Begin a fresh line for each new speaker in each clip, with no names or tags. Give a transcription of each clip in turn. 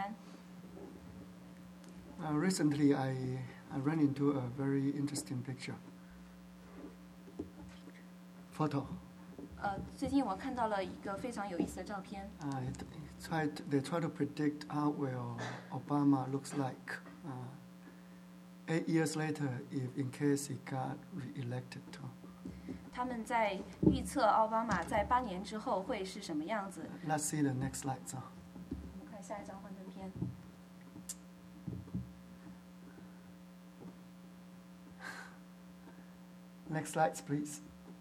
安。
Recently, I ran into a very interesting photo.
最近我看到了一个非常有意思的照片。
They try to predict how well Obama looks like 8 years later, if in case he got reelected.
他们在预测奥巴马在8年之后会是什么样子。
Let's see the next slide.
我们看下一张幻灯片。
Next slide, please.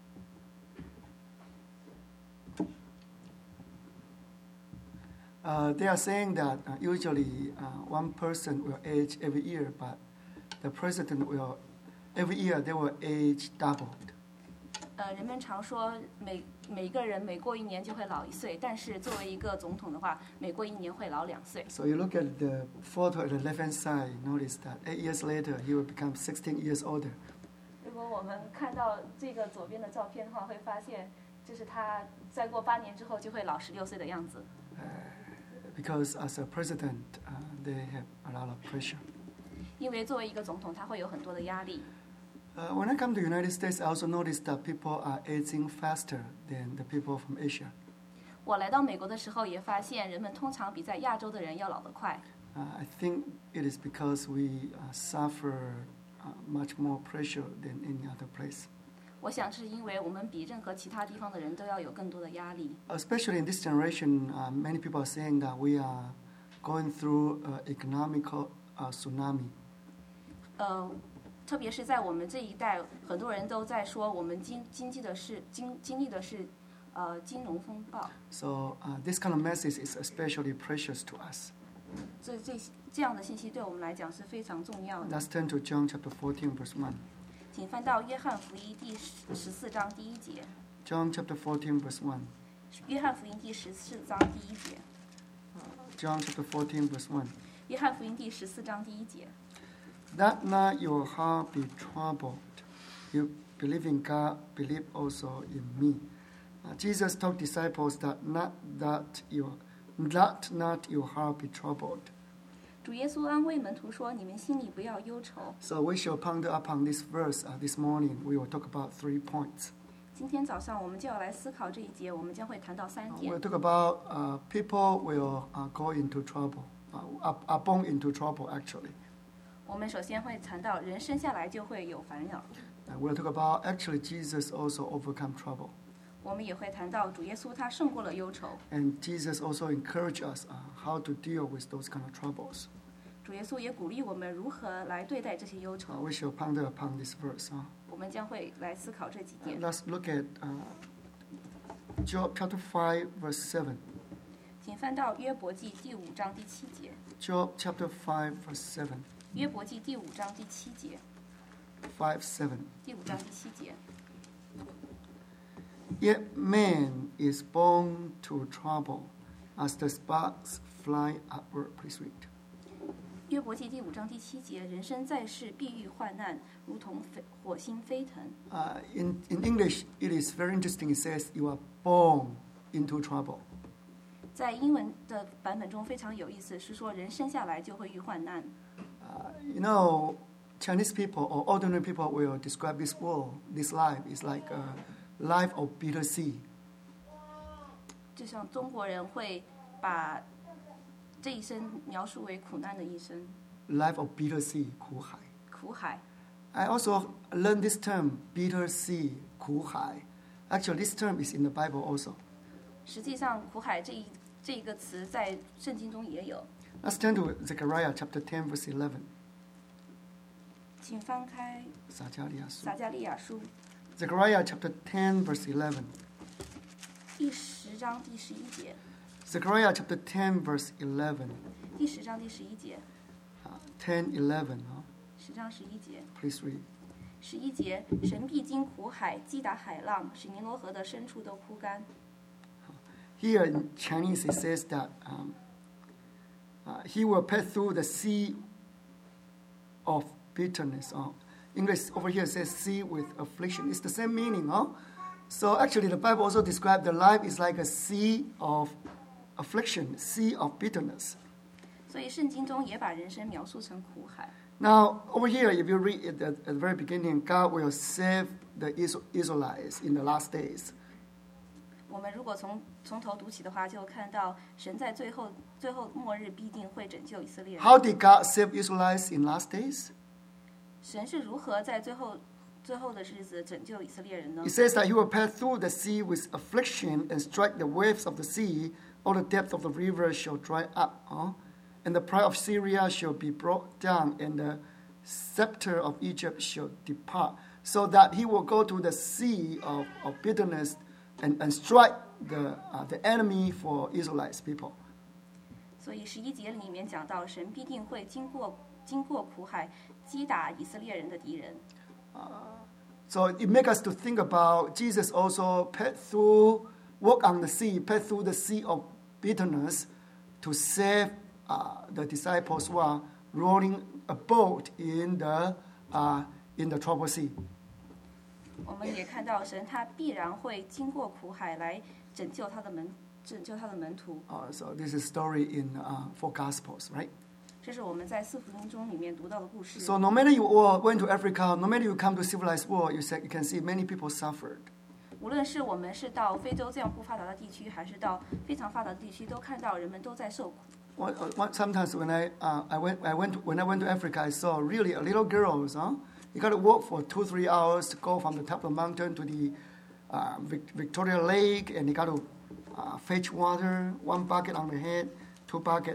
They are saying that usually one person will age every year, but the president will every year they will age doubled.
人们常说每个人每过1年就会老1岁，但是作为一个总统的话，每过1年会老2岁。
So you look at the photo at the left-hand side, notice that 8 years later he will become 16 years older.
如果我们看到这个左边的照片的话，会发现这是他再过8年之后就会老16岁的样子。
Because as a president, they have a lot of pressure.
因为作为一个总统，他会有很多的压力。
When I come to the United States, I also noticed that people are aging faster than the people from Asia.
我来到美国的时候，也发现人们通常比在亚洲的人要老得快。
I think it is because we suffer much more pressure than any other place.
我想是因为我们比任何其他地方的人都要有更多的压力。
Especially in this generation, many people are saying that we are going through economical tsunami.
特别是在我们这一代，很多人都在说我们经历的是金融风暴。
So this kind of message is especially precious to us.
这样的信息对我们来讲是非常重要的。
Let's turn to John chapter 14, verse 1.
请翻到约翰福音第14章第1节。
John chapter 14, verse 1.
约翰福音第14章第1节。
John chapter 14, verse 1.
约翰福音第14章第1节。
Let not your heart be troubled. You believe in God, believe also in me. Jesus told disciples that let not your heart be troubled.
主耶稣安慰门徒说：“你们心里不要忧愁。”
So we shall ponder upon this verse this morning. We will talk about 3 points.
今天早上我们就要来思考这一节，我们将会谈到3点。
We'll talk about people will go into trouble, are born into trouble actually.
我们首先会谈到人生下来就会有烦恼。
We'll talk about actually Jesus also overcome trouble.
我们也会谈到主耶稣他胜过了忧愁。
And Jesus also encouraged us how to deal with those kind of troubles.
主耶稣也鼓励我们如何来对待这些忧愁。
We shall ponder upon this verse.
我们将会来思考这几点。
Let's look at Job chapter 5, verse 7.
请翻到约伯记第5章第7节。
Job chapter 5, verse 7.
约伯记第5章第7节。
5:7.
第5章第7节。
Yet man is born to trouble, as the sparks fly upward. Please read.
约伯记第5章第7节，人生在世必遇患难，如同火星飞腾。
In English, it is very interesting. It says you are born into trouble.
在英文的版本中非常有意思，是说人生下来就会遇患难。
Chinese people or ordinary people will describe this world, this life, is like a life of bitter sea.
就像中国人会把这一生描述为苦难的一生。
Life of bitter sea, 苦海。
苦海。
I also learned this term, bitter sea, 苦海. Actually, this term is in the Bible also.
实际上，苦海这一个词在圣经中也有。
Let's turn to Zechariah chapter 10, verse 11.
请翻开撒迦利亚书。
Zechariah chapter 10, verse 11.
第10章第11节。
Zechariah chapter 10, verse 11.
第10章第11节。
10:11.
10章11节。
Please read.
11节，神必经苦海，击打海浪，使尼罗河的深处都枯干。
Here in Chinese it says that he will pass through the sea of bitterness. English over here says sea with affliction. It's the same meaning. So actually the Bible also describes the life is like a sea of affliction, sea of bitterness.
所以圣经中也把人生描述成苦海。
Now, over here, if you read it at the very beginning, God will save the Israelites in the last days.
我们如果从头读起的话，就看到神在最后末日必定会拯救以色列人。
How did God save Israelites in last days?
神是如何在最后的日子拯救以色列人呢
It？ says that he will pass through the sea with affliction and strike the waves of the sea. All the depth of the river shall dry up. And the pride of Syria shall be brought down, and the scepter of Egypt shall depart. So that he will go to the sea of bitterness and strike the enemy for Israelites people.
所以11节里面讲到，神必定会经过苦海，击打以色列人的敌人。
So it makes us to think about Jesus also walk on the sea, passed through the sea of bitterness to save the disciples who are rowing a boat in the troubled sea.
我们也看到神他必然会经过苦海来拯救他的门徒。
So this is story in 4 Gospels, right?
这是我们在4福音中里面读到的故事。
So no matter you all went to Africa, no matter you come to civilized world, you can see many people suffered.
无论是我们是到非洲这样不发达的地区，还是到非常发达的地区，都看到人们都在受苦。
Sometimes when I went to Africa, I saw really little girls. You got to walk for 2-3 hours to go from the top of the mountain to the Victoria Lake, and you got to fetch water, 1 bucket on the head, 2 bucket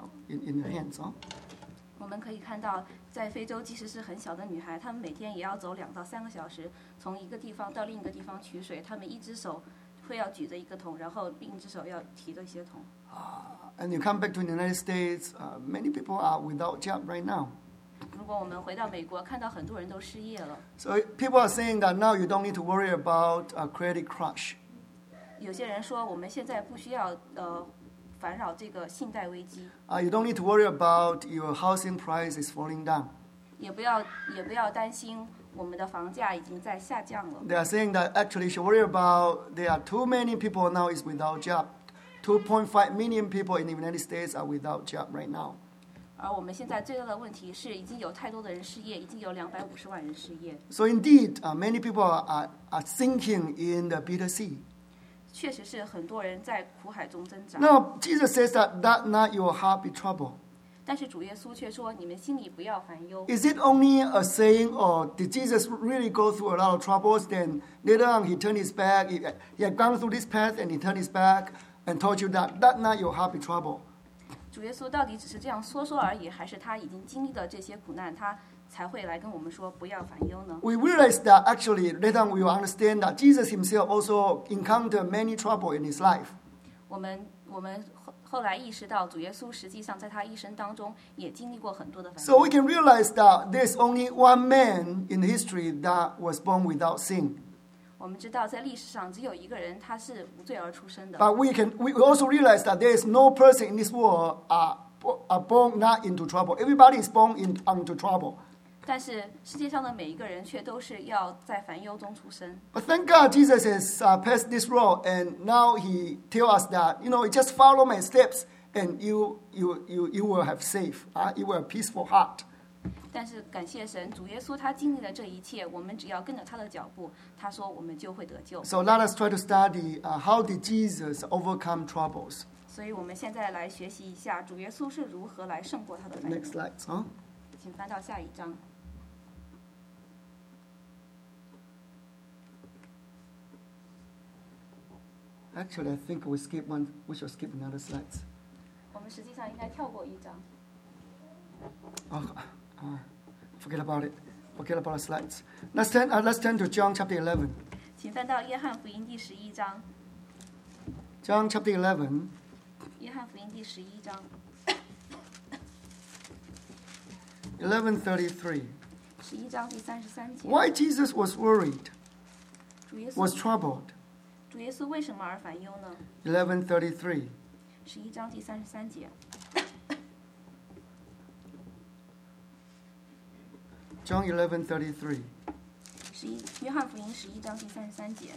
in your hands.
我们可以看到，在非洲，即使是很小的女孩，她们每天也要走2到3个小时，从一个地方到另一个地方取水。她们一只手会要举着一个桶，然后另一只手要提着一些桶。
And you come back to the United States, many people are without job right now.
如果我们回到美国，看到很多人都失业了。
So people are saying that now you don't need to worry about a credit crunch.
有些人说，我们现在不需要烦扰这个信贷危机，
You don't need to worry about your housing price is falling down.
也不要担心我们的房价已经在下降了。
They are saying that actually you should worry about there are too many people now is without job. 2.5 million people in the United States are without job right now.
而我们现在最大的问题是，已经有太多的人失业，已经有250万人失业。
So indeed, many people are sinking in the bitter sea.
确实是很多人在苦海中挣扎。
Now, Jesus says that not your heart be troubled.
但是主耶稣却说：“你们心里不要烦忧。”
Is it only a saying, or did Jesus really go through a lot of troubles? Then later on, he turned his back. He had gone through this path, and he turned his back and told you that not your heart be troubled.
主耶稣到底只是这样说而已，还是他已经经历了这些苦难，他才会来跟我们说不要烦忧呢？
We realize that actually later on we will understand that Jesus himself also encountered many trouble in his life.
我们后来意识到，主耶稣实际上在他一生当中也经历过很多的烦
So
忧。
we can realize that there's only one man in history that was born without sin.
我们知道，在历史上只有一个人他是无罪而出生的。
But we also realize that there is no person in this world are born not into trouble. Everybody is born into trouble.
但是世界上的每一个人却都是要在烦忧中出生。
But thank God Jesus has passed this road, and now he tells us that just follow my steps, and you will have safe, you will have peaceful heart.
但是感谢神，主耶稣他经历了这一切，我们只要跟着他的脚步，他说我们就会得救。
So let us try to study how did Jesus overcome troubles.
所以我们现在来学习一下主耶稣是如何来胜过他的烦忧。
Next slide, huh?
请翻到下一章。
Actually, I think we should skip another slide.
我们实际上应该跳过一章。
Forget about it. Forget about the slides. Let's turn to John chapter 11.
请翻到约翰福音第11章。
John chapter 11,
约翰福音第11章
11:33.
，11章第33节。
Why Jesus was worried,
主耶
was
稣，
troubled.
主耶稣为什么而烦忧呢？
11:33.
11章第33节。
John 11:33.
约翰福音11章第33节。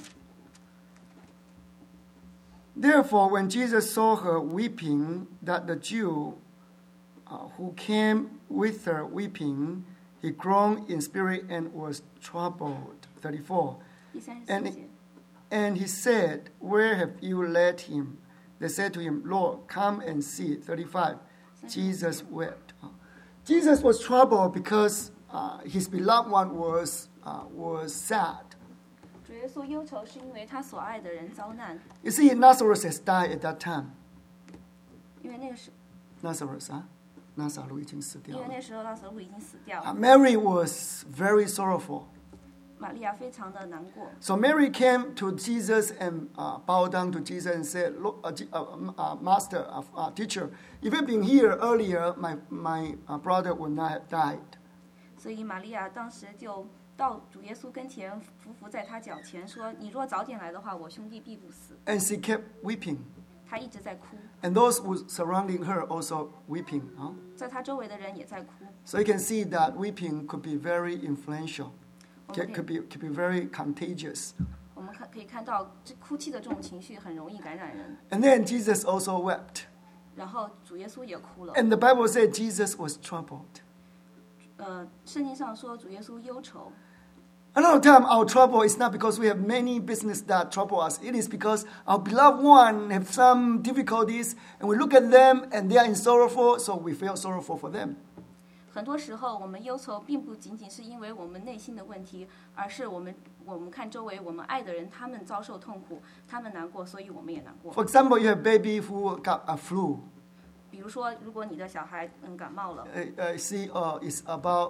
Therefore, when Jesus saw her weeping, that the Jew who came with her weeping, he groaned in spirit and was troubled. 34.
第34节。
And he said, Where have you laid him? They said to him, Lord, come and see. 35. Jesus wept. Jesus was troubled because his beloved one was sad.
主耶稣忧愁是因为他所爱的人遭难，
You see, Lazarus has died at that time.
因为那个时
Lazarus, 拿撒路已经死掉了。
因为那时候拉撒路已经死掉，
Mary was very sorrowful.
玛利亚非常的难过。
So Mary came to Jesus and bowed down to Jesus and said, Look, Master, teacher, if you'd been here earlier, my brother would not have died.
所以玛利亚当时就到主耶稣跟前，伏在他脚前说：“你若早点来的话，我兄弟必不死。
And she kept weeping. ”
他一直在哭，
And those who surrounding her also weeping.
在他周围的人也在哭。
So you can see that weeping could be very influential.
我们
Could be very contagious.
我们可以看到，这哭泣的这种情绪很容易感染人。
And then Jesus also wept.
然后主耶稣也哭了。
And the Bible said Jesus was troubled.
圣经上说主耶稣忧愁。
A lot of time our trouble is not because we have many business that trouble us. It is because our beloved one have some difficulties and we look at them and they are in sorrowful, so we feel sorrowful for them.
很多时候，我们忧愁并不仅仅是因为我们内心的问题，而是我们看周围我们爱的人，他们遭受痛苦，他们难过，所以我们也难过。
For example, you have baby who got a flu.
比如说，如果你的小孩感冒了，
See, it's about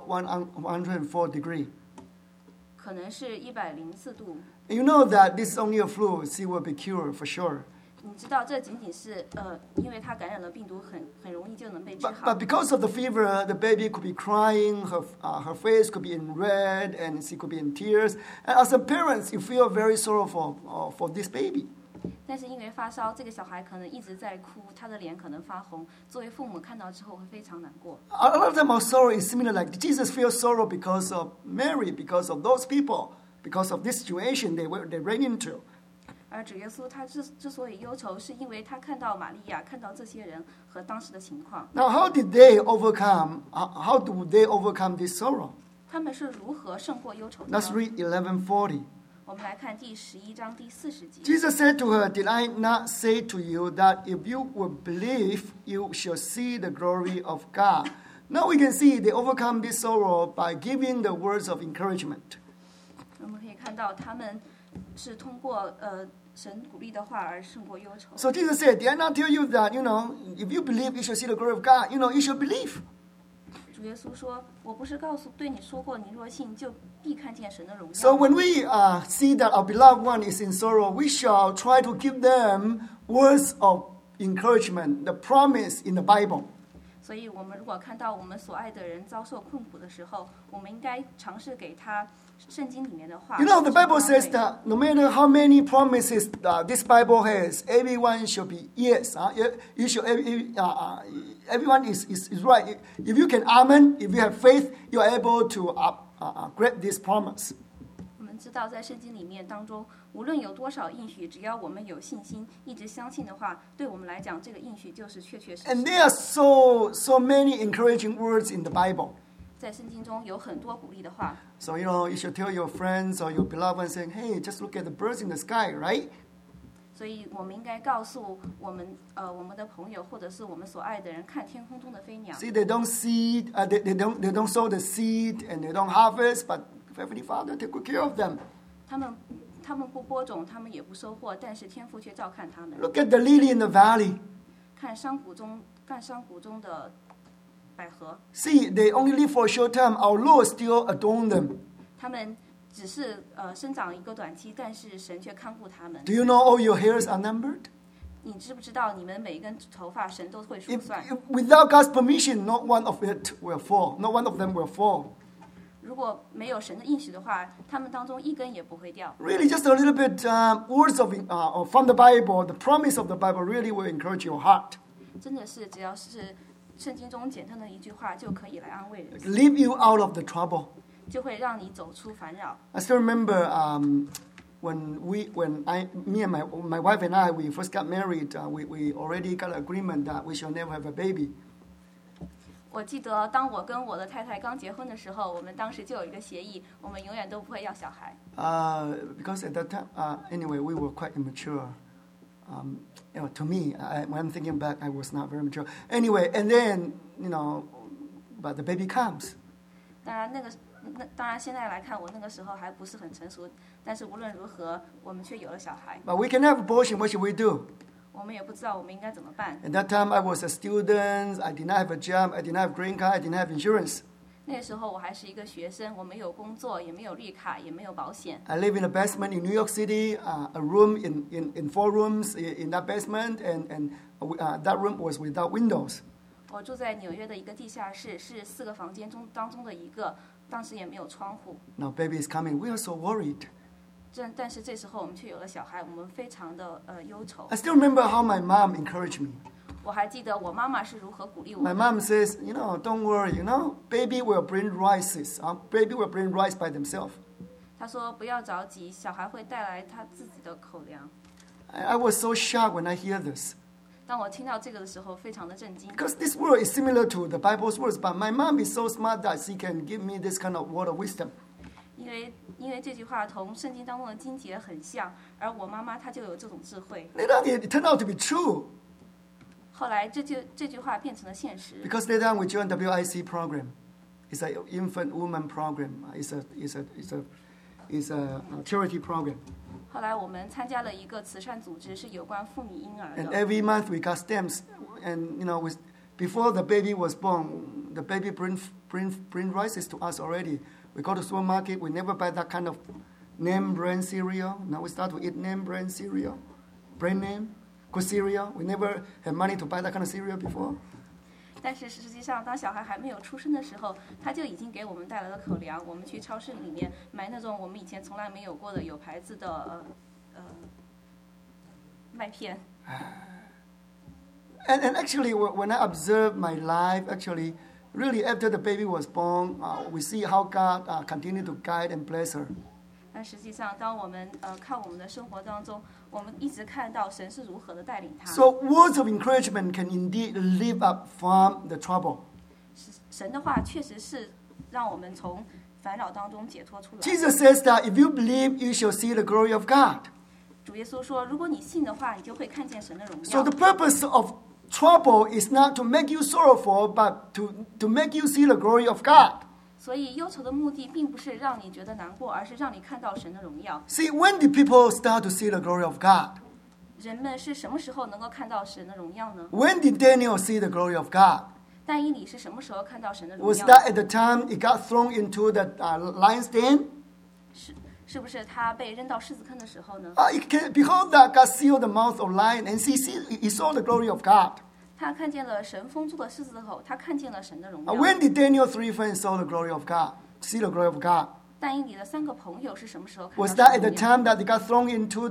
104 degree.
可能是104度，
You know that this is only a flu. She will be cured for sure.
你知道这仅仅是因为他感染了病毒很容易就能被治
But
好。
because of the fever, the baby could be crying, her face could be in red, and she could be in tears. And as a parent, you feel very sorrowful for this baby.
但是因为发烧，这个小孩可能一直在哭，他的脸可能发红。作为父母看到之后会非常难过。
A lot of time our sorrow is similar. Like Jesus feels sorrow because of Mary, because of those people, because of this situation they ran into.
而主耶稣他之所以忧愁，是因为他看到玛利亚，看到这些人和当时的情况。
Now, how did they overcome? How do they overcome this sorrow?
他们是如何胜过忧愁的
Let's
呢？
read 11:40.
我们来看第11章第40节。
Jesus said to her, Did I not say to you that if you will believe, you shall see the glory of God? Now we can see they overcome this sorrow by giving the words of encouragement.
我们可以看到他们是通过神鼓励的话而胜过忧愁。
So Jesus said, Did I not tell you that, if you believe, you shall see the glory of God? You shall believe.
主耶稣说：“我不是对你说过，你若信，就必看见神的荣耀。”
So when we see that our beloved one is in sorrow, we shall try to give them words of encouragement, the promise in the Bible.
所以，我们如果看到我们所爱的人遭受困苦的时候，我们应该尝试给他圣经里面的话。
The Bible says that no matter how many promises this Bible has, everyone shall be yes. You shall, everyone is right. If you can amen, if you have faith, you are able to grab this promise.
我们知道，在圣经里面当中，无论有多少应许，只要我们有信心，一直相信的话，对我们来讲，这个应许就是确确实实。
And there are so many encouraging words in the Bible.
在圣经中有很多鼓励的话，
So, you should tell your friends or your beloved ones saying, hey, just look at the birds in the sky, right?
所以我们应该告诉我们的朋友，或者是我们所爱的人，看天空中的飞鸟。
See, they don't seed, they don't sow the seed and they don't harvest, but Heavenly Father take good care of them.
他们不播种，他们也不收获，但是天父却照看他们。
Look at the lily in the valley.
看山谷中的百合，
See, they only live for a short time. Our Lord still adorn them.
他们只是生长一个短期，但是神却看顾他们。
Do you know all your hairs are numbered?
你知不知道，你们每一根头发，神都会数
If
算。
without God's permission, not one of it will fall. Not one of them will fall.
如果没有神的应许的话，他们当中一根也不会掉。
Really, just a little bit words of from the Bible, the promise of the Bible really will encourage your heart.
真的是，只要是圣经中简单的一句话，就可以来安慰人，
Leave you out of the trouble.
就会让你走出烦扰。
I still remember when me and my wife and I, we first got married, we already got an agreement that we shall never have a baby.
我记得当我跟我的太太刚结婚的时候，我们当时就有一个协议，我们永远都不会要小孩。
Because at that time, anyway, we were quite immature. To me, when I'm thinking back, I was not very mature. Anyway, and then, but the baby comes.
当然现在来看，我那个时候还不是很成熟，但是无论如何，我们却有了小孩。
But we can have abortion. What should we do?
我们也不知道我们应该怎么办。
At that time, I was a student. I did not have a job. I did not have green card. I did not have insurance.
那个时候我还是一个学生，我没有工作，也没有绿卡，也没有保险。
I live in a basement in New York City, a room in 4 rooms in that basement, and that room was without windows.
我住在纽约的一个地下室，是4个房间当中的一个，当时也没有窗户。
Now baby is coming. We are so worried.
但是这时候我们却有了小孩，我们非常的忧愁。
I still remember how my mom encouraged me.
我还记得我妈妈是如何鼓励我
My
的。
mom says, don't worry, baby will bring rices. Baby will bring rice by themselves.
她说不要着急，小孩会带来他自己的口粮。
I was so shocked when I hear this.
当我听到这个的时候，非常的震惊。
Because this word is similar to the Bible's words, but my mom is so smart that she can give me this kind of word of wisdom.
因为这句话同圣经当中的经节很像，而我妈妈她就有这种智慧。
Later on, it turned out to be true.
后来这句话变成了现实。
Because later on we joined WIC program. It's an infant woman program. It's a charity program.
后来我们参加了一个慈善组织，是有关妇女婴儿
And
的。
every month we got stamps. And before the baby was born, the baby bring rices to us already. We go to supermarket. We never buy that kind of name brand cereal. Now we start to eat name brand cereal, brand name, good cereal. We never had money to buy that kind of cereal before.
但是实际上，当小孩还没有出生的时候，他就已经给我们带来了口粮。我们去超市里面买那种我们以前从来没有过的有牌子的麦片。
And actually, when I observe my life, actually, really after the baby was born, we see how God continued to guide and bless her.
但实际上，当我们看我们的生活当中，我们一直看到神是如何的带领他。
So words of encouragement can indeed lift up from the trouble.
神的话确实是让我们从烦恼当中解脱出来。
Jesus says that if you believe, you shall see the glory of God.
主耶稣说，如果你信的话，你就会看见神的荣
So
耀。
the purpose of trouble is not to make you sorrowful, but to make you see the glory of God.
所以忧愁的目的并不是让你觉得难过，而是让你看到神的荣耀。
See, when did people start to see the glory of God?
人们是什么时候能够看到神的荣耀呢？
When did Daniel see the glory of God?
但以理是什么时候看到神的荣
Was
耀？
that at the time it got thrown into the lion's den?
是不是他被扔到狮子坑的时候呢？
Behold, that God sealed the mouth of lion, and he saw the glory of God.
他看见了神封住了狮子的口，他看见了神的荣耀。
When did Daniel's 3 friends saw the glory of God? See the glory of God?
但以理的3个朋友是什么时候看到
Was
神
that at
的
the
荣耀？
time that they got thrown into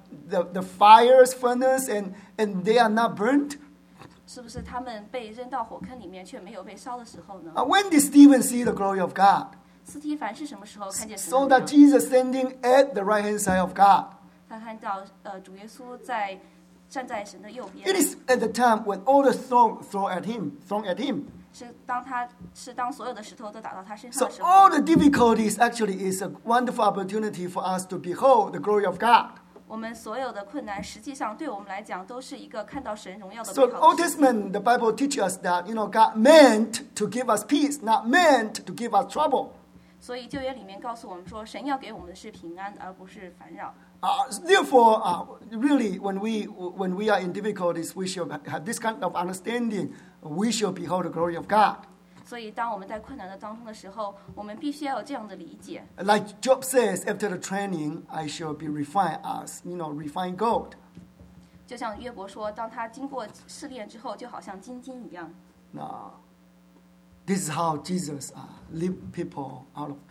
the fire's furnace and they are not burnt?
是不是他们被扔到火坑里面却没有被烧的时候呢？
When did Stephen see the glory of God?
斯提凡是什么时候看见神的
So
荣
that
耀？
Jesus standing at the right hand side of God.
他看到主耶稣站在神的右
It
边，
is at the time when all the stones thrown at him.
是当所有的石头都打到他身
So
上的时
all
候，
the difficulties actually is a wonderful opportunity for us to behold the glory of God.
我们所有的困难，实际上对我们来讲都是一个看到神荣耀的
So
美
Old
好的事情。
Testament, the Bible teaches us that, God meant to give us peace, not meant to give us trouble.
所以旧约里面告诉我们说，神要给我们的是平安，而不是烦扰。
Therefore, really, when we are in difficulties, we should have this kind of understanding. We shall behold the glory of God.
所以当我们在困难的当中的时候，我们必须要有这样的理解。
Like Job says, after the training, I shall be refined as, refined gold.
就像约伯说，当他经过试炼之后，就好像金晶一样。
Now, this is how Jesus lift people out of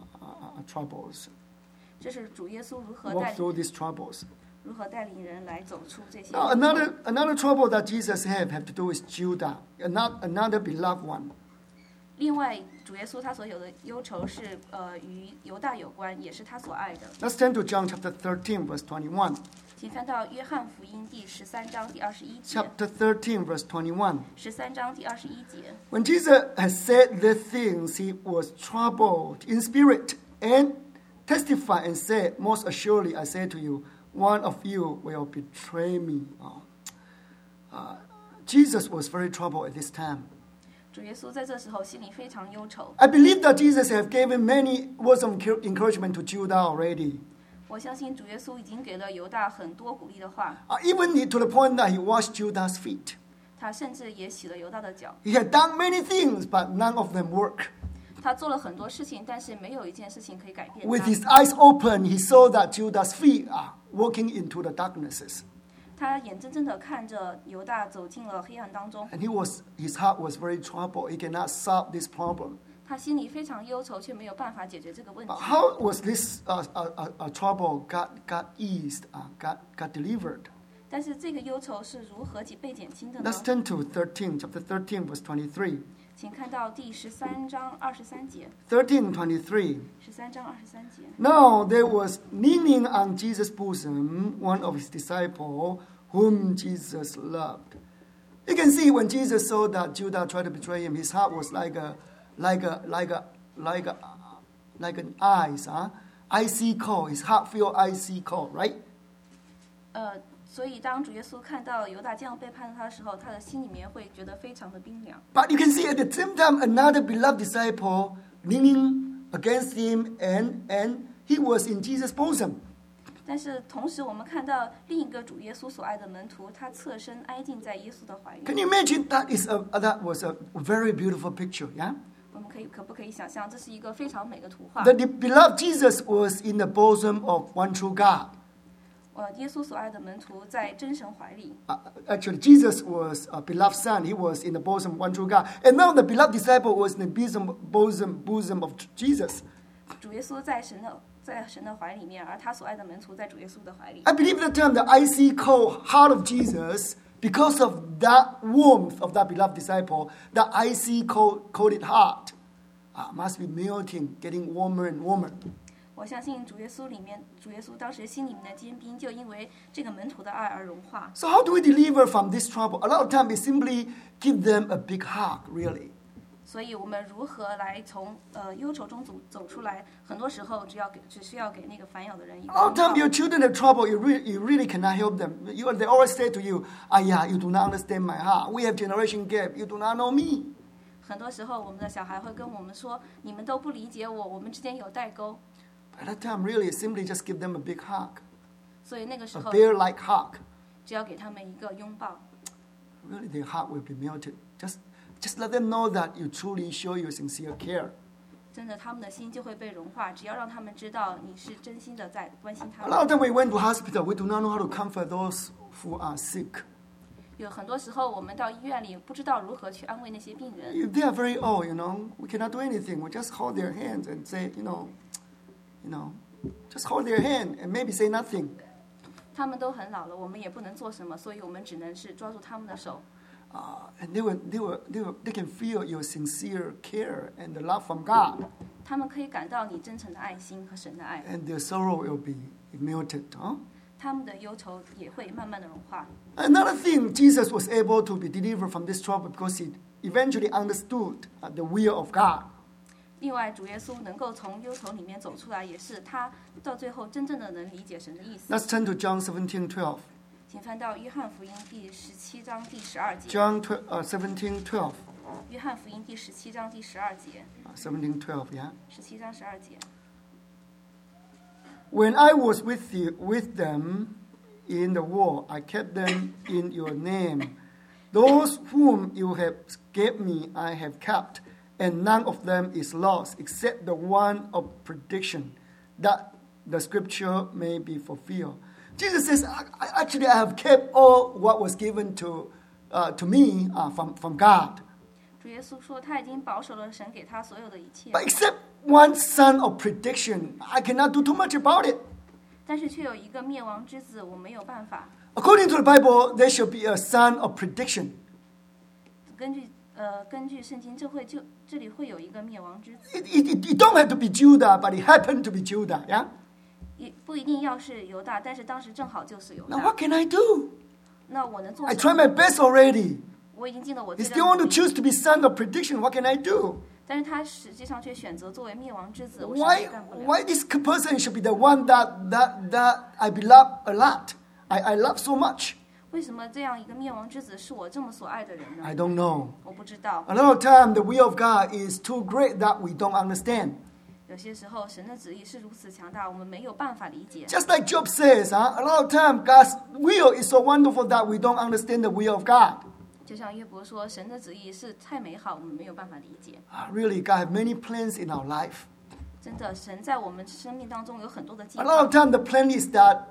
troubles,
这是主耶稣如何带
walk through these troubles.
领人来走出这些。
Now, another trouble that Jesus had to do with Judah, another beloved one.
另外，主耶稣他所有的忧愁是与犹大有关，也是他所爱的。
Let's turn to John chapter 13, verse 21.
请翻到约翰福音第13章第21节。
Chapter 13, verse 21.
13章第21节。
When Jesus had said these things, he was troubled in spirit and testified and said, Most assuredly, I say to you, one of you will betray me. Jesus was very troubled at this time.
主耶稣在这时候心里非常忧愁。
I believe that Jesus had given many words of encouragement to Judah already.
我相信主耶稣已经给了犹大很多鼓励的话，
Even to the point that he washed Judah's feet.
他甚至也洗了犹大的脚。
He had done many things, but none of them worked.
他做了很多事情，但是没有一件事情可以改变
With
他。
his eyes open, he saw that Judah's feet are walking into the darknesses.
他眼睁睁地看着犹大走进了黑暗当中，
And his heart was very troubled. He cannot solve this problem.
他心里非常忧愁，却没有办法解决这个问题。
How was this trouble got eased, got delivered?
但是这个忧愁是如何被减轻的呢？
Let's turn to chapter 13, verse 23.
请看到第13章23节。
13:23.
13章23节。
Now there was leaning on Jesus' bosom one of his disciples whom Jesus loved. You can see when Jesus saw that Judah tried to betray him, his heart was like an ice, icy cold. His heart feel icy cold, right?
所以当主耶稣看到犹大这样背叛他的时候，他的心里面会觉得非常的冰凉。
But you can see at the same time another beloved disciple leaning against him, and he was in Jesus' bosom.
但是同时，我们看到另一个主耶稣所爱的门徒，他侧身挨进在耶稣的怀里。
Can you imagine that was a very beautiful picture, yeah?
我们可不可以想象，这是一个非常美的图画？
The beloved Jesus was in the bosom of one true God.
耶稣所爱的门徒在真神怀里。
Actually, Jesus was a beloved son. He was in the bosom of one true God. And now the beloved disciple was in the bosom of Jesus.
主耶稣在神的怀里面，而他所爱的门徒在主耶稣的怀里。
I believe the term the icy cold heart of Jesus, because of that warmth of that beloved disciple, the icy colded heart must be melting, getting warmer and warmer.
我相信主耶稣当时心里面的坚冰，就因为这个门徒的爱而融化。
So how do we deliver from this trouble? A lot of time we simply give them a big hug, really.
所以我们如何来从忧愁中走出来？很多时候只需要给那个烦扰的人一个
All
拥
the time
抱。
your children have trouble, you really cannot help them. They always say to you, yeah, you do not understand my heart. We have generation gap. You do not know me.
很多时候，我们的小孩会跟我们说：“你们都不理解我，我们之间有代沟。
At that time, really, simply just give them a big hug, ”
所以那个时
a
候，
bear-like hug.
只要给他们一个拥抱，
Really, their heart will be melted. Just let them know that you truly show your sincere care.
真的他们的心就会被融化。只要让他们知道你是真心的在关心他
A
们。
lot of time we went to hospital, we do not know how to comfort those who are sick.
有很多时候，我们到医院里不知道如何去安慰那些病人。
If they are very old, we cannot do anything. We just hold their hands and say, just hold their hand and maybe say nothing.
他们都很老了，我们也不能做什么，所以我们只能是抓住他们的手。
And they can feel your sincere care and the love from God,
他们可以感到你真诚的爱心和神的爱，
and their sorrow will be melted.
他们的忧愁也会慢慢的融化。
Another thing, Jesus was able to be delivered from this trouble because he eventually understood the will of God.
另外，主耶稣能够从忧愁里面走出来，也是他到最后真正的能理解神的意思。
Let's turn to John 17:12.
请翻到约翰福音第17章第12节。
John 17:12.
约翰福音第17章第12节。
17:12, yeah.
17章12节。
When I was with them in the world, I kept them in your name. Those whom you have gave me, I have kept, and none of them is lost, except the one of prediction, that the scripture may be fulfilled. Jesus says, actually, I have kept all what was given to me from God.
主耶稣说，他已经保守了神给他所有的一切，
But except one son of prediction, I cannot do too much about it.
但是却有一个灭亡之子，我没有办法。
According to the Bible, there should be a son of prediction.
根据根据圣经，这里会有一个灭亡之子，
It don't have to be Judah, but it happened to be Judah, yeah?
也不一定要是犹大，但是当时正好就是犹
Now
大。
what can I do?
那我能做
I
什
tried
么？
my best already.
我已经尽了我
He
最
still
大
want
的
to
努力，
choose to be son of prediction. What can I do?
但是他实际上却选择作为灭亡之子，我什么
Why
也干不了。
why this person should be the one that I beloved a lot? I love so much.
为什么这样一个灭亡之子是我这么所爱的人呢？
I don't know.
我不知道。
A lot of time the will of God is too great that we don't understand.
有些时候，神的旨意是如此强大，我们没有办法理解。
Just like Job says, a lot of time God's will is so wonderful that we don't understand the will of God.
就像约伯说，神的旨意是太美好，我们没有办法理解。
Really, God has many plans in our life.
真的，神在我们生命当中有很多的计
A
划。
lot of time the plan is that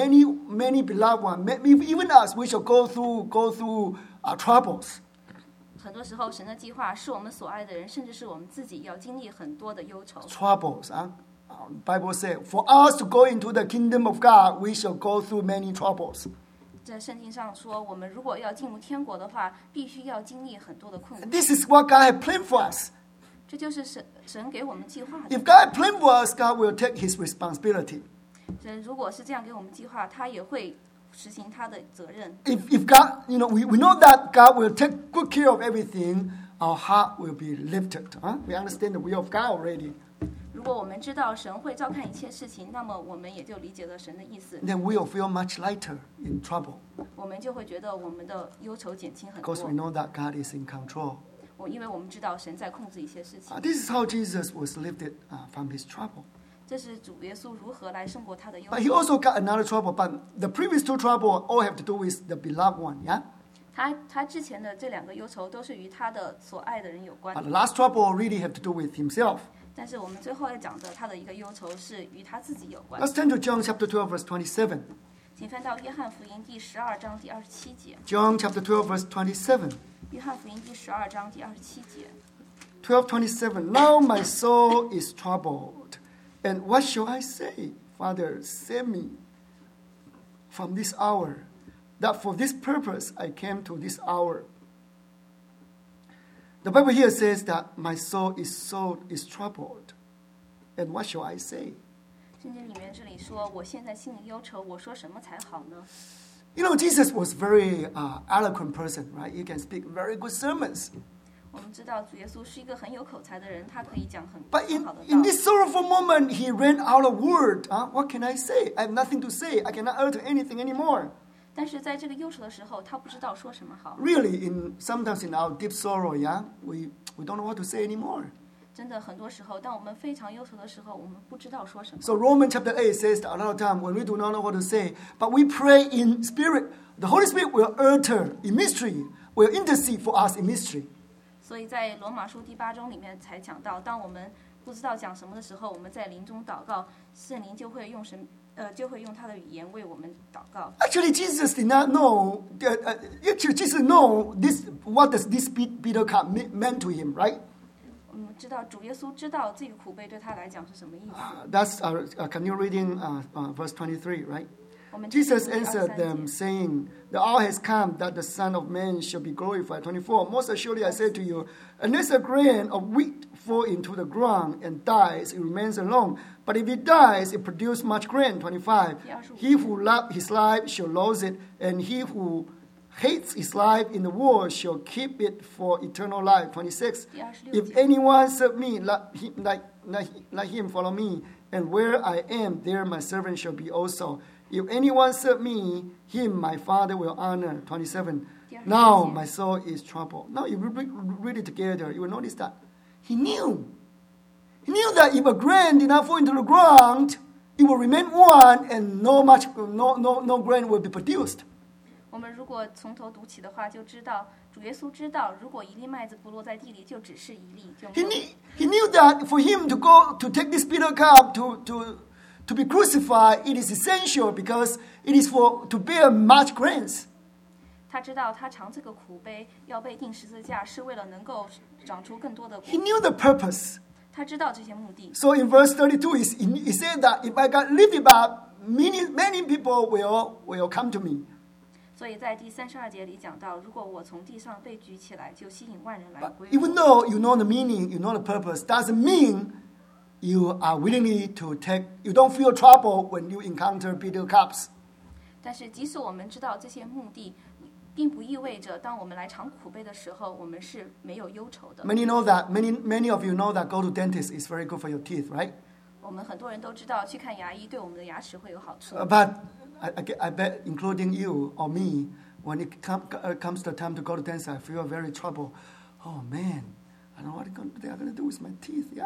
many beloved ones, even us, we shall go through troubles.
很多时候，神的计划是我们所爱的人，甚至是我们自己要经历很多的忧愁。
Troubles. Bible says, for us to go into the kingdom of God, we shall go through many troubles.
在圣经上说，我们如果要进入天国的话，必须要经历很多的困苦。
This is what God has planned for us.
这就是神给我们计划的。
If God planned for us, God will take His responsibility.
神如果是这样给我们计划，他也会实行他的责任。
If God, we know that God will take good care of everything, our heart will be lifted. We understand the will of God already.
如果我们知道神会照看一切事情，那么我们也就理解了神的意思，
Then we will feel much lighter in trouble
我们就会觉得我们的忧愁减轻很多
because。we know that God is in control.
因为我们知道神在控制一些事情。
This is how Jesus was lifted from his trouble.
这是主耶稣如何来胜过他的忧
But he
愁。
also got another trouble. But the previous two trouble all have to do with the beloved one. Yeah.
他之前的这两个忧愁都是与他的所爱的人有关
But，the last trouble really have to do with himself.
但是我们最后要讲的他的一个忧愁是与他自己有关。
Let's turn to John chapter 12, verse 27.
请翻到约翰福音第12章第27节。
John chapter 12, verse 27.
约翰福音第12章第27节。
12:27. Now my soul is troubled, and what shall I say? Father, save me from this hour. That for this purpose I came to this hour. The Bible here says that my soul is troubled, and what shall I say?
圣经里面这里说，我现在心里忧愁，我说什么才好呢？
Jesus was very eloquent person, right? He can speak very good sermons.
我们知道主耶稣是一个很有口才的人，他可以讲很
But
好的
in
道。
this sorrowful moment, he ran out of word. What can I say? I have nothing to say. I cannot utter anything anymore.
但是在这个忧愁的时候，他不知道说什么好。
Really, sometimes in our deep sorrow, we don't know what to say anymore.
真的很多时候，当我们非常忧愁的时候，我们不知道说什么。
So Romans chapter 8 says that a lot of time when we do not know what to say, but we pray in spirit, the Holy Spirit will utter in mystery, will intercede for us in mystery.
所以在罗马书第8章里面才讲到，当我们不知道讲什么的时候，我们在灵中祷告，圣灵就会用他的语言为我们祷告。
Actually, Jesus did not know. Actually, Jesus know this. What does this bitter cup meant to him, right?
我们知道主耶稣知道这个苦杯对他来讲是什么意思。
That's continue reading verse 23, right?
我们
Jesus
继续读
answered
23
them,
节
saying, The hour has come that the Son of Man shall be glorified. 24. Most assuredly I say to you, unless a grain of wheat fall into the ground and dies, it remains alone. But if it dies, it produces much grain. 25. He who loves his life shall lose it, and he who hates his life in the world shall keep it for eternal life. 26. If anyone serve me, let him follow me, and where I am, there my servant shall be also. If anyone serve me, him my Father will honor. 27. Now my soul is troubled. Now if you read it together, you will notice that he knew. He knew that if a grain did not fall into the ground, it will remain one, and no grain will be produced.
我们如果从头读起的话，就知道主耶稣知道，如果一粒麦子不落在地里，就只是一粒，就没有。
He knew that for him to take this bitter cup to be crucified, it is essential because it is to bear much grains.
他知道他尝这个苦杯要被钉十字架，是为了能够长出更多的
He
果。
knew the purpose.
他知道这些目的，
So in verse 32, he said that if I got lifted up, many people will come to me.
所以在第32节里讲到，如果我从地上被举起来，就吸引万人来
But
归
even
我。
though you know the meaning, you know the purpose, doesn't mean you are willingly to take, you don't feel trouble when you encounter bitter cups.
但是即使我们知道这些目的，并不意味着当我们来尝苦杯的时候，我们是没有忧愁的。
Many know that, many of you know that go to dentist is very good for your teeth, right?
我们很多人都知道，去看牙医对我们的牙齿会有好处。
But I bet, including you or me, when it comes the time to go to dentist, I feel very troubled. Oh man, I don't know what they are going to do with my teeth. Yeah,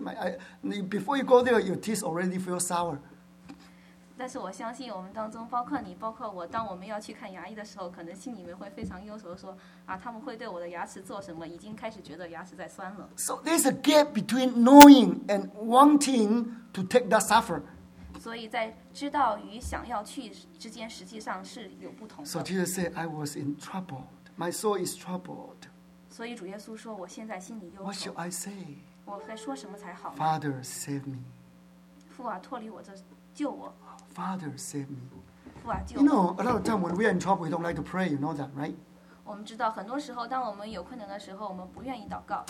before you go there, your teeth already feel sour.
但是我相信我们当中，包括你，包括我，当我们要去看牙医的时候，可能心里面会非常忧愁，说啊，他们会对我的牙齿做什么？已经开始觉得牙齿在酸了。
So there's a gap between knowing and wanting to take that suffer.
所以在知道与想要去之间，实际上是有不同
So
的。
Jesus said, I was in trouble. My soul is troubled.
所以主耶稣说，我现在心里忧
What
愁
should，I say?
我该说什么才好呢？
Father, save me.
父啊，脱离我这，救我！
Father, save me.
父啊，救
You
我！
know, a lot of time when we are in trouble, we don't like to pray. You know that, right?
我们知道，很多时候，当我们有困难的时候，我们不愿意祷告。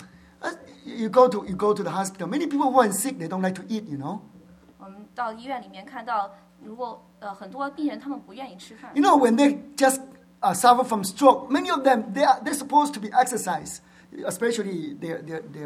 You go to the hospital. Many people who are sick, they don't like to eat. You know.
我们到医院里面看到，如果很多病人他们不愿意吃饭。
You know, when they just suffer from stroke, many of them they're supposed to be exercised, especially their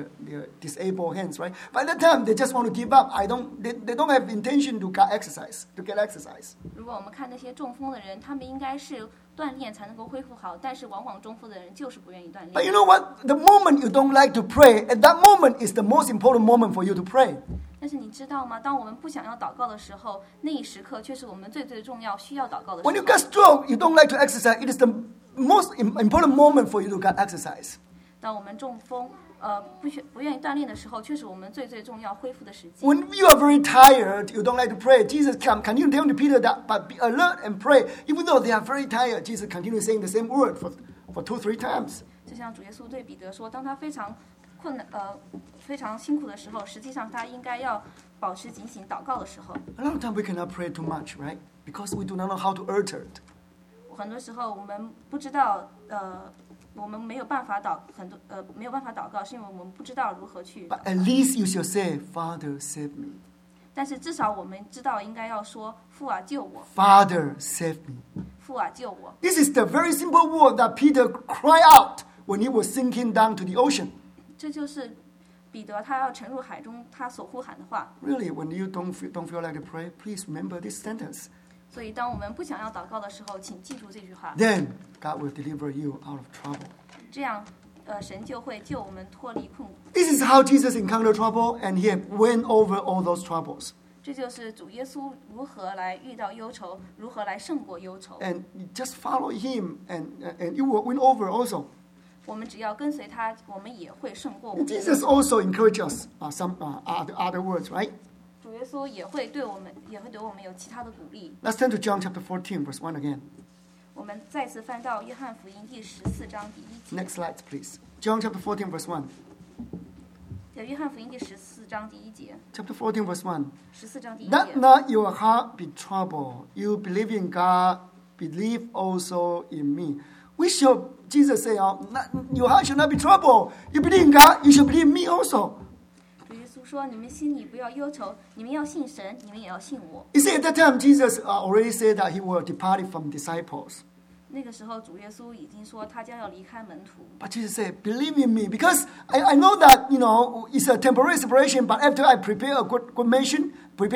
disabled hands, right? By that time, they just want to give up. They don't have intention to get exercise.
如果我们看那些中风的人，他们应该是锻炼才能够恢复好，但是往往中风的人就是不愿意锻
But
炼。
you know what? The moment you don't like to pray, at that moment is the most important moment for you to pray.
但是你知道吗？当我们不想要祷告的时候，那一时刻却是我们最最重要需要祷告的
When you
时
get
候。
stroke, you don't like to exercise. It is the most important moment for you to get exercise.
当我们中风，不愿意锻炼的时候，却是我们最最重要恢复的时机。
When you are very tired, you don't like to pray. Jesus can you tell Peter that? But be alert and pray. Even though they are very tired, Jesus continues saying the same word for 2-3 times.
就像主耶稣对彼得说，当他非常困难、非常辛苦的时候，实际上他应该要保持警醒祷告的时候。
A lot of times we cannot pray too much, right? Because we do not know how to utter it.
很多时候我们不知道，我们没有办法没有办法祷告，是因为我们不知道如何去。
But at least you should say, Father, save me.
但是至少我们知道应该要说：“父啊，救我！
Father, save me.
父啊，救我！”
This is the very simple word that Peter cried out when he was sinking down to the ocean.
这就是彼得他要沉入海中，他所呼喊的话。
Really, when you don't feel like to pray, please remember this sentence.
所以，当我们不想要祷告的时候，请记住这句话。
Then God will deliver you out of trouble.
这样，神就会救我们脱离困苦。
This is how Jesus encountered trouble, and he went over all those troubles.
这就是主耶稣如何来遇到忧愁，如何来胜过忧愁。
And you just follow him, and you will win over also.
我们只要跟随他，我们也会胜过我们的忧
Jesus
愁。
also encouraged us some other words, right?
主耶稣也会对我们有其他的鼓励。
Let's turn to John chapter 14, verse 1 again.
我们再次翻到约翰福音第14章第1节。
Next slide, please. John chapter 14, verse 1.
约翰福音第14章第1节。
Chapter 14, verse 1.
14章第1
Let
节。
not your heart be troubled. You believe in God, believe also in me. We should, Jesus say, your heart should not be troubled. You believe in God, you should believe in me also.
主耶稣说：“你们心里不要忧愁，你们要信神，你们也要信我。
You see, at that time, Jesus already said that he will depart from disciples. ”
那个时候，主耶稣已经说他将要离开门徒。
But Jesus said, believe in me. Because I know that, it's a temporary separation, but after I prepare a good mission,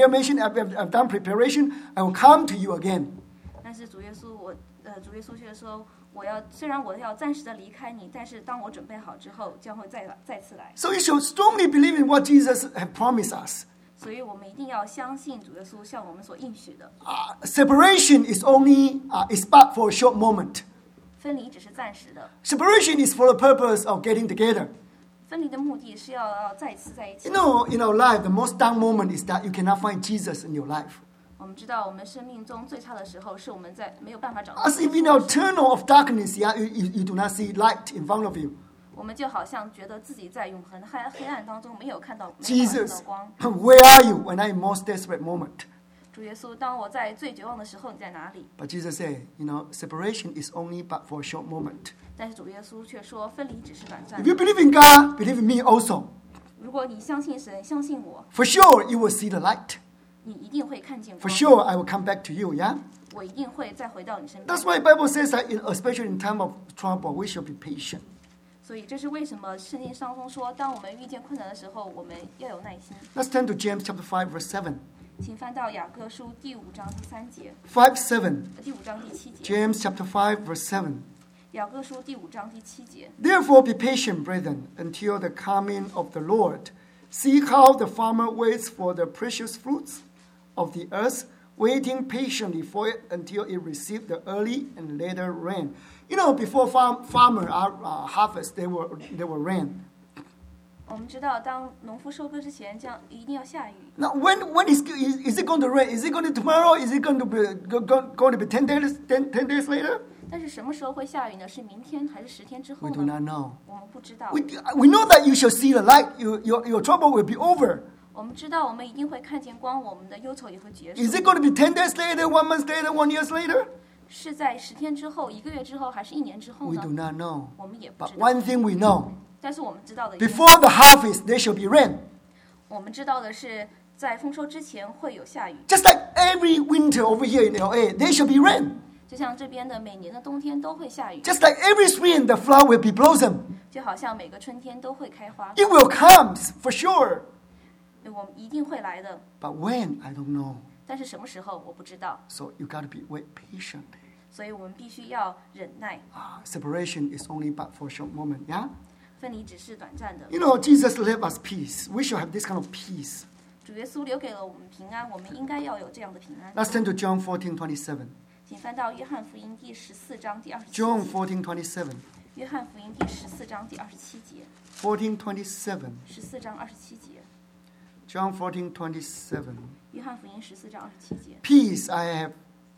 I've done preparation, I will come to you again.
但是主耶稣却说：“虽然我要暂时的离开你，但是当我准备好之后，将会再次来。
So you should strongly believe in what Jesus has promised us.
所以我们一定要相信主耶稣向我们所应许的。
Separation is only is but for a short moment.
分离只是暂时的，
Separation is for the purpose of getting together.
分离的目的是要再次在一起。
In our life, the most down moment is that you cannot find Jesus in your life.
我们知道，我们生命中最差的时候是我们在没有办法找到。
As if in our tunnel of darkness, you do not see light in front of you.
我们就好像觉得自己在永恒黑暗当中没有看到
Jesus,
光。
where are you when I'm in most desperate moment?
主耶稣，当我在最绝望的时候，你在哪里？
But Jesus said, separation is only but for a short moment.
但是主耶稣却说，分离只是短暂
If
的。
you believe in God, believe in me also.
如果你相信神，相信我，
For sure, you will see the light.
你一定会看见
For
光。
sure, I will come back to you, yeah?
我一定会再回到你身边
That's。why the Bible says that, especially in time of trouble, we should be patient.
所以这是为什么圣经当中说，当我们遇见困难的时候，我们要有耐心。
Let's turn to James chapter 5, verse 7.
请翻到雅各书第5章第3节，
5:7.
第5章第7节。
James chapter 5, verse 7.
雅各书第5章第7节。
Therefore be patient, brethren, until the coming of the Lord. See how the farmer waits for the precious fruits of the earth, waiting patiently for it until it receives the early and later rain. Before farmer harvest, they will rain.
我们知道，当农夫收割之前，一定要下雨。
Now, when is it going to rain? Is it going to tomorrow? Is it going to be 10 days later?
但是什么时候会下雨呢？是明天还是10天之后
We do
呢？
not know.
我们不知道。
We know that you shall see the light. Your trouble will be over.
我们知道，我们一定会看见光，我们的忧愁也会结束。
Is it going to be 10 days later, 1 month later, 1 year later?
是在10天之后、1个月之后，还是1年之后
We
呢
do？not know.
我们也不
But
知道。
one thing we know,
但是我们知道的一件事，
before the harvest, there shall be rain.
我们知道的是，在丰收之前会有下雨。
Just like every winter over here in LA, there shall be rain.
就像这边的每年的冬天都会下雨，
Just like every spring, the flower will be blossom.
就好像每个春天都会开花。
It will come for sure.
我们一定会来的，
But when, I don't know.
但是什么时候我不知道，
So you got to wait patiently.
所以我们必须要忍耐。
Separation is only but for a short moment, yeah?
分离只是短暂的。
Jesus left us peace. We should have this kind of peace.
主耶稣留给了我们平安，我们应该要有这样的平安。
Let's turn to John 14:27.
请翻到约翰福音第14章第27
John
节。
14:27.
约翰福音第14章第27节。
14:27.
14章27节。
John 14:27.
约翰福音14章27节。
Peace I have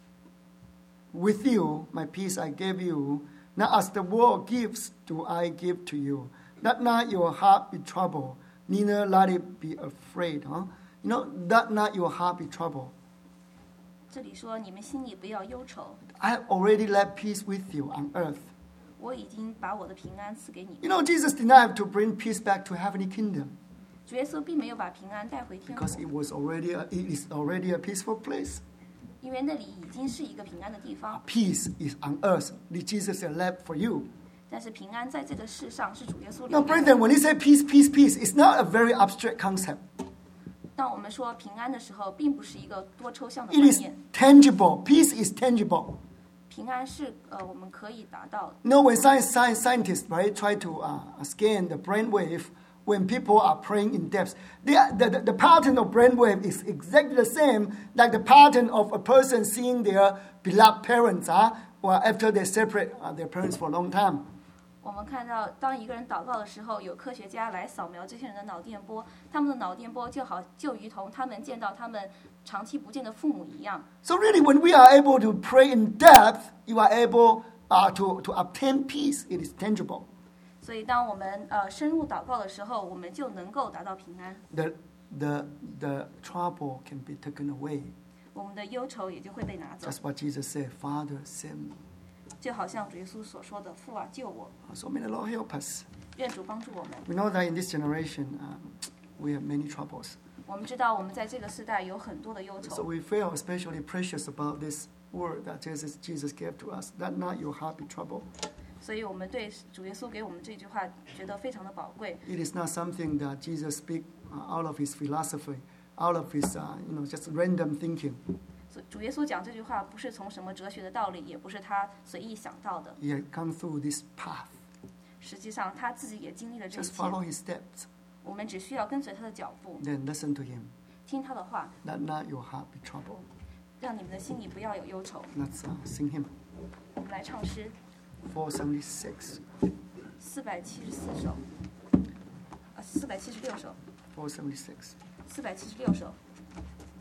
with you, my peace I gave you. Not as the world gives, do I give to you. Let not your heart be troubled, neither let it be afraid. Let not your heart be troubled.
这里说，你们心里不要忧愁，
I have already left peace with you on earth.
我已经把我的平安赐给你们。
Jesus did not have to bring peace back to heavenly kingdom
主耶稣并没有把平安带回天国
because，it is already a peaceful place.
因为那里已经是一个平安的地方。
Peace is on earth. Jesus has left for you.
但是平安在这个世上是主耶稣
Now,
留给
brethren,
我
when he said peace, peace, peace, it's not a very abstract concept.
当我们说平安的时候，并不是一个多抽象的
It
观
is
念。
tangible. Peace is tangible.
平安是我们可以达到的。
When scientists try to scan the brainwave when people are praying in depth, the pattern of brainwave is exactly the same like the pattern of a person seeing their beloved parents after they separate their parents for a long time.
我们看到，当一个人祷告的时候，有科学家来扫描这些人的脑电波，他们的脑电波就如同他们见到他们长期不见的父母一样。
So really, when we are able to pray in depth, you are able to obtain peace. It is tangible.
所以，当我们深入祷告的时候，我们就能够达到平安，
The trouble can be taken away.
我们的忧愁也就会被拿走。
That's what Jesus said. Father, save me.
就好像主耶稣所说的：“父啊，救我！
So may the Lord help us.
愿主帮助我们。
We know that in this generation, we have many troubles. ”
我们知道，我们在这个时代有很多的忧
So
愁，
we feel especially precious about this word that Jesus gave to us. Let not your heart be troubled.
所以我们对主耶稣给我们这句话觉得非常的宝贵。
It is not something that Jesus speak out of his philosophy, out of his just random thinking.
主耶稣讲这句话不是从什么哲学的道理，也不是他随意想到的。
He had come through this path.
实际上，他自己也经历了这一
Just
切。
follow his steps.
我们只需要跟随他的脚步，
Then listen to him.
听他的话，
Let not your heart be troubled.
让你们的心里不要有忧愁。
Let's sing him.
我们来唱诗
476.
474首，476首，
476.
476首。